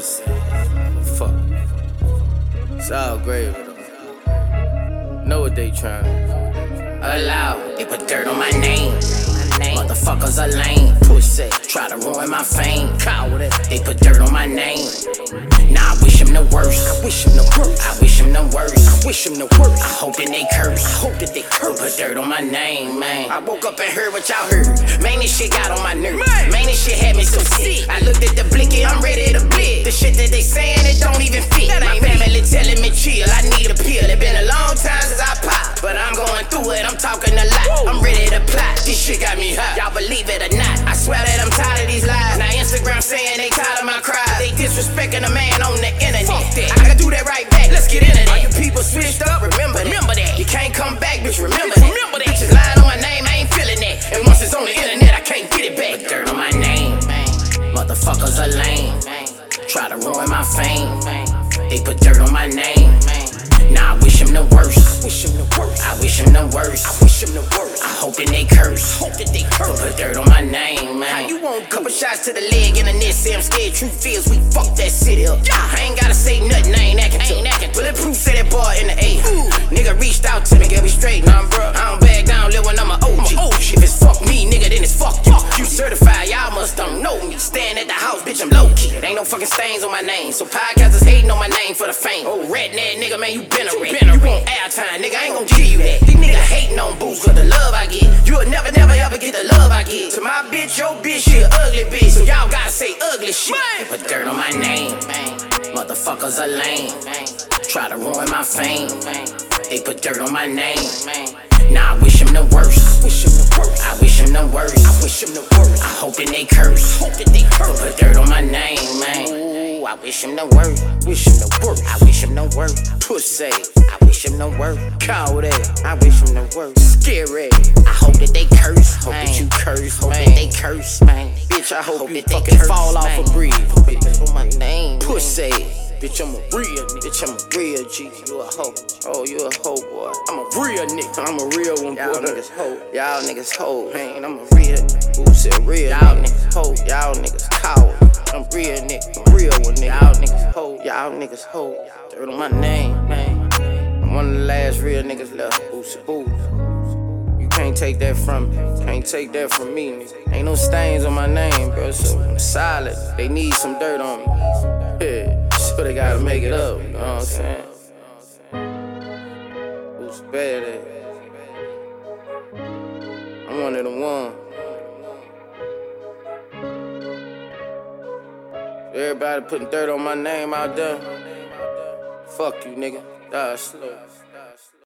pussy. Fuck. It's all gravy though. Know what they tryna allow. They put dirt on my name. Motherfuckers are lame. Pussy. Try to ruin my fame. Coward. They put dirt on my name. Nah, I wish him the worst. I wish him the worst. I wish him the worst. I wish him the worst. I hope that they curse. I hope that they curse. Put dirt on my name, man. I woke up and heard what y'all heard. Man, this shit got on my nerves. Man, this shit had me so sick. I looked at the blicky, I'm ready to blitz. The shit that they saying, it don't even fit. My family telling me chill, I need a pill. It been a long time since I popped, but I'm going through it, I'm talking a lot. I'm ready to plot, this shit got me hot. Y'all believe it or not, I swear that I'm tired of these lies. Now Instagram saying they tired of my cries. They disrespecting a man on the internet. Fuck that, I can do that right back, let's get into that. All you people switched up, remember that. You can't come back, bitch, remember that. Bitches lying on my name, I ain't feeling that. And once it's on the internet, I can't get it back. Put dirt on my name, motherfuckers are lame. Try to ruin my fame. They put dirt on my name. Nah, I wish him the worst. I wish him the worst. I wish him the worst. I wish him the worst. I hope that they curse. Hope that they curse. Put dirt on my name, man. How you want? Couple shots to the leg and the net. Say I'm scared. Truth is, we fucked that city up. I ain't gotta say nothing. I ain't acting tough. Bulletproof said that boy in the A. Nigga reached out to me, get me straight. Nah, bro. I don't back down, live when I'm an OG. If it's fuck me, nigga, then it's fuck you. You certified, y'all must don't know me. Stand at the house, bitch, I'm low key. Ain't no fucking stains on my name. So podcasters hating on my name for the fame. Oh, redneck nigga, man, you been a rat. You want airtime, nigga, I ain't gon' give you that. These niggas hating on booze cause the love I get. You'll never ever get the love I get. To my bitch, your bitch, she an ugly bitch. So y'all gotta say ugly shit. They put dirt on my name. Motherfuckers are lame. Try to ruin my fame. They put dirt on my name. Nah, I wish him the worst. I wish him the worst. I wish him the worst. I wish him the worst. I hope that they curse. Hope that they curse. Put dirt on my name, man. Ooh, I wish him the worst. Wish him the worst. I wish him the worst. Pussy. I wish him the worst. Coward. I wish him the worst. Scary. I hope that they curse. Hope that you curse. Hope that they curse, man. Bitch, I hope you fucking fall off a bridge. Bitch, on my name. Pussy. Bitch, I'm a real nigga. Bitch, I'm a real G. You a hoe. Oh, you a hoe, boy. I'm a real nigga. I'm a real one, boy. Y'all niggas hoe. Y'all niggas hoe. Man, I'm a real nigga. Who said real? Y'all niggas hoe. Y'all niggas coward. I'm real nigga. I'm real one, nigga. Y'all niggas hoe. Y'all niggas hoe. Dirt on my name, man. I'm one of the last real niggas left. Boosie boo. You can't take that from me. Can't take that from me, nigga. Ain't no stains on my name, bro. So I'm solid. They need some dirt on me. Yeah. So they gotta make it up, you know what I'm saying? Who's bad at it? I'm one of the one. Everybody putting dirt on my name out there. Fuck you, nigga. Die slow.